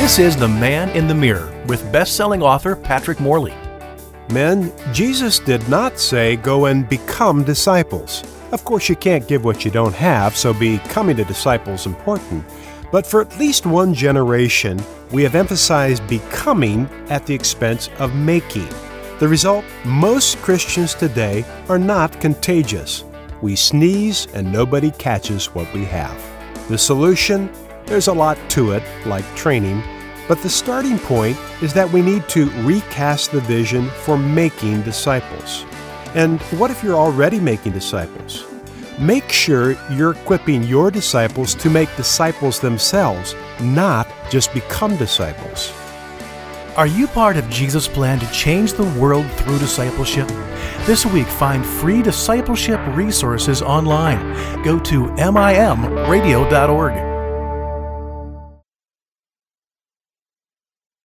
This is The Man in the Mirror with best-selling author Patrick Morley. Men, Jesus did not say go and become disciples. Of course, you can't give what you don't have, so becoming a disciple is important. But for at least one generation, we have emphasized becoming at the expense of making. The result, most Christians today are not contagious. We sneeze and nobody catches what we have. The solution? There's a lot to it, like training, but the starting point is that we need to recast the vision for making disciples. And what if you're already making disciples? Make sure you're equipping your disciples to make disciples themselves, not just become disciples. Are you part of Jesus' plan to change the world through discipleship? This week, find free discipleship resources online. Go to mimradio.org.